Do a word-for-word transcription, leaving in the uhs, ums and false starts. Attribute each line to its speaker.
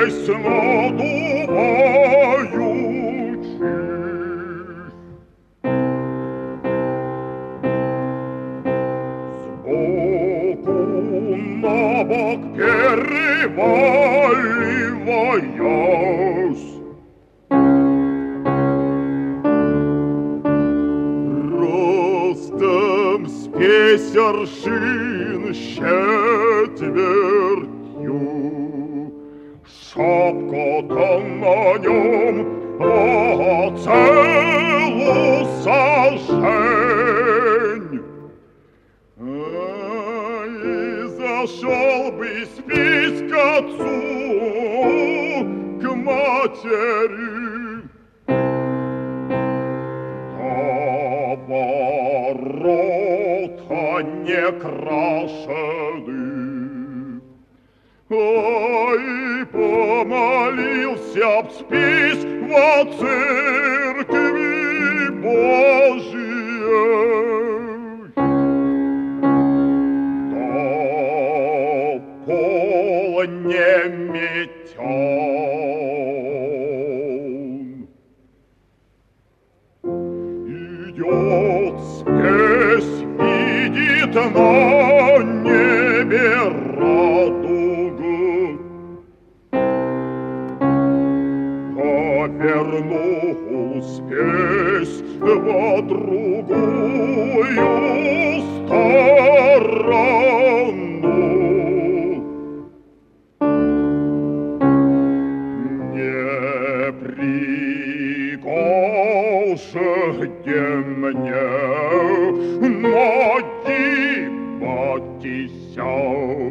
Speaker 1: спесь надуваючись. Сбоку на бок переваливаясь, ростом спесь аршин четвертью, шапка-то на нем по целу сажень. И зашел бы спись к отцу, к матери, до ворота не крашены. Ой, помолился б спись во церкви Божией, да пол не метен. Идет спесь, видит на небе радугу, повернул спесь во другую сторону. Не пригоже мне ноги потися.